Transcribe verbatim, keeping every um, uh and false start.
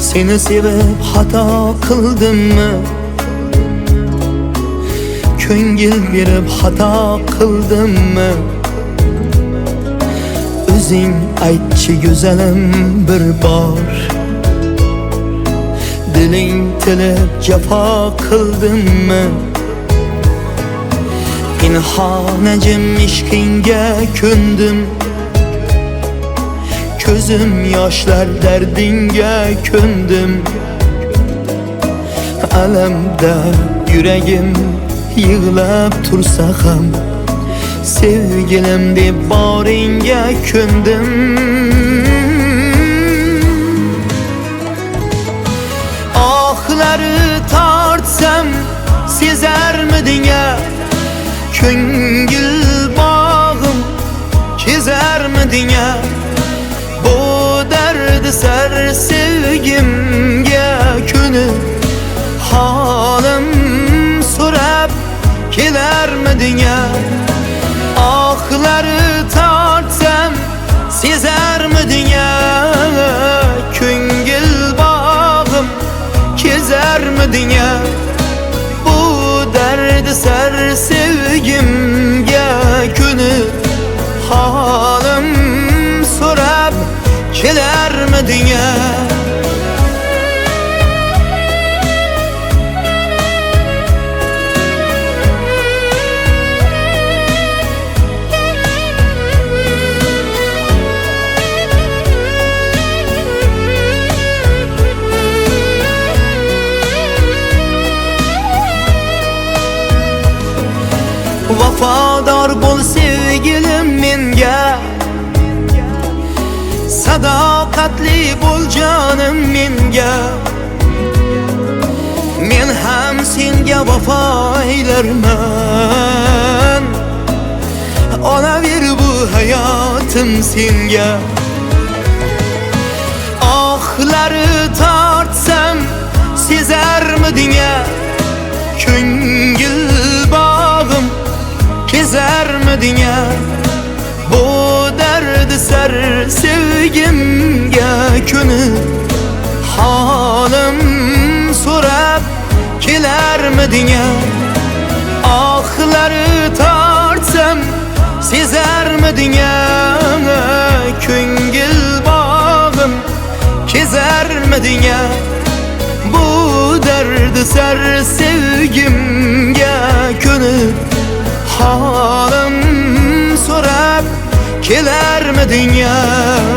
Seni sevip hata kıldımmı? Ko'ngil berib hata kıldımmı? Özing aytchi güzelim bir bor. Diling tilib jafo kıldımmı? Pinhonajim ishqingga ko'ndim. Ko'zim yoshlar dardingga ko'ndim. Alamda yuragim yig'lab tursa ham, sevgilim deb boringga ko'ndim. Ohlari tortsam sezarmiding-a? Ko'ngil bog'im kezarmiding-a? Bu derdi sar sevgimga ko'nib, holim so'rab kelarmiding-a? Ohlari tortsam sezarmiding-a? Ko'ngil bog'im kezarmiding-a? Bu derdi sar sevgimga ko'nib, holim so'rab kelarmiding-a? Vafodor bo'l sevgilim menga, sadoqatli bo'l jonim menga. Men ham senga vafo aylarman, olaver bu hayotim senga. Ohlari tortsam sezarmiding-a? Ko'ngil bog'im kezarmiding-a? Bu derdi sar sevgimga ko'nib, holim so'rab kelarmiding-a? Ohlari tortsam sezarmiding-a? Ko'ngil bog'im kezarmiding-a? Bu derdi sar sevgimga ko'nib, holim so'rab kelarmiding-a?